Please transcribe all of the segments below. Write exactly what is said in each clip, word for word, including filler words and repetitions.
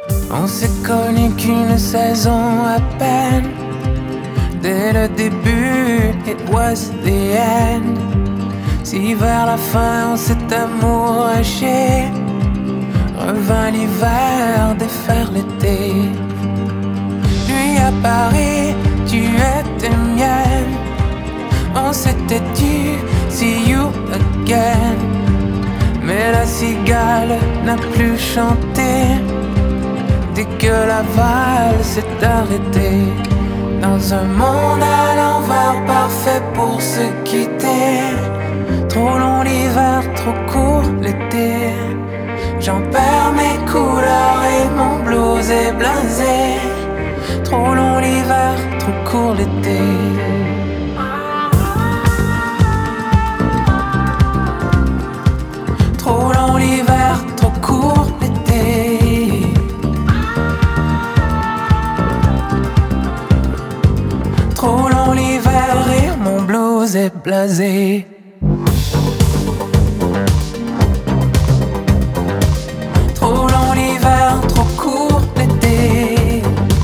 On s'est connu qu'une saison à peine. Dès le début, it was the end. Si vers la fin on s'est amourché, revint l'hiver, défaire l'été. Lui à Paris, tu étais mienne. On s'était dit, see you again. Mais la cigale n'a plus chanté dès que la valse s'est arrêtée. Dans un monde à l'envers, parfait pour se quitter. Trop long l'hiver, trop court l'été. J'en perds mes couleurs et mon blues est blasé. Trop long l'hiver, trop court l'été. Trop long l'hiver, trop court l'été. Trop long l'hiver et mon blues est blasé. Trop long l'hiver, trop court l'été.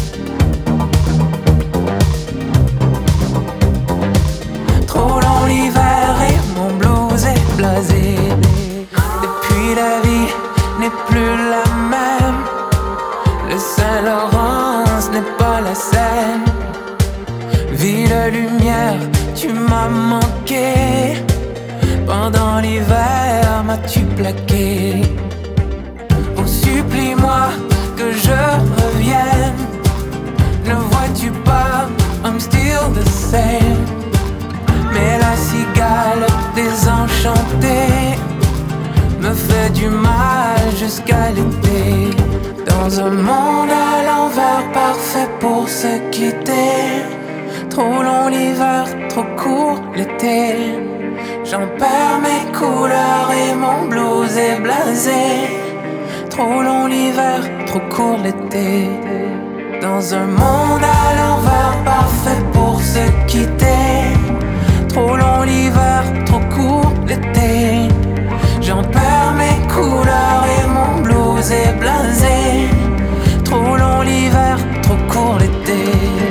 Trop long l'hiver et mon blues est blasé. Depuis la vie n'est plus la même. Le Saint-Laurent ce n'est pas la Seine. Ville lumière, tu m'as manqué. Pendant l'hiver, m'as-tu plaqué? Oh, supplie-moi que je revienne. Ne vois-tu pas, I'm still the same. Mais la cigale désenchantée me fait du mal jusqu'à l'été. Dans un monde à l'envers, parfait pour se quitter. Trop long l'hiver, trop court l'été. J'en perds mes couleurs et mon blues est blasé. Trop long l'hiver, trop court l'été. Dans un monde à l'envers, parfait pour se quitter. Trop long l'hiver, trop court l'été. J'en perds mes couleurs et mon blues est blasé. Trop long l'hiver, trop court l'été.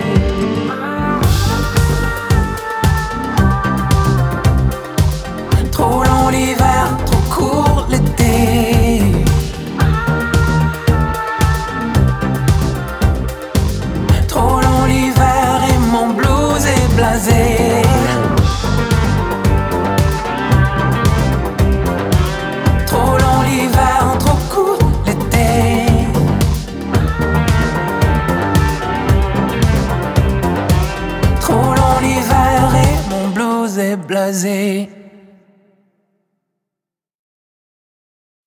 Trop long l'hiver, trop court l'été. Trop long l'hiver et mon blues est blasé. Trop long l'hiver, trop court l'été. Trop long l'hiver et mon blues est blasé.